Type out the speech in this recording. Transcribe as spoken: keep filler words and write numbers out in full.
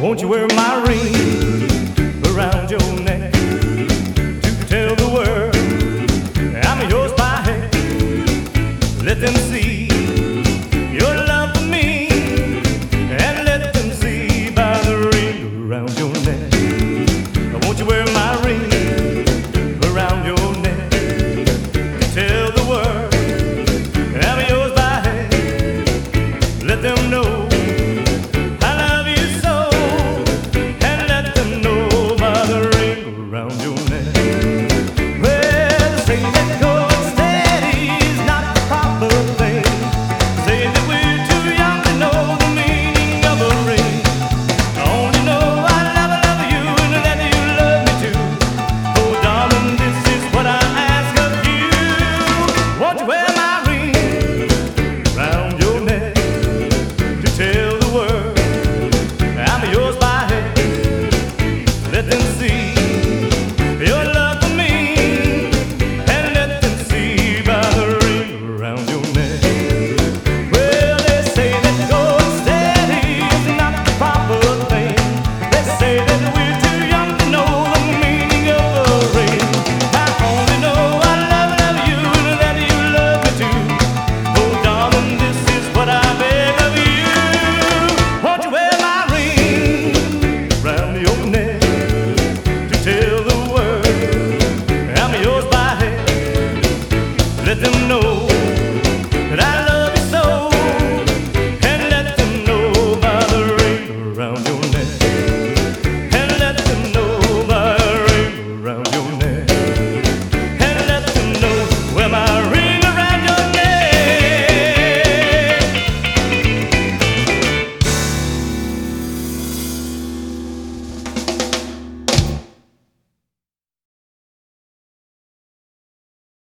Won't you wear my ring around your neck to tell the world I'm yours by heck? Let them see your love for me, and let them see by the ring around your neck. Won't you wear my ring around your neck to tell the world I'm yours by heck? Let them know let them know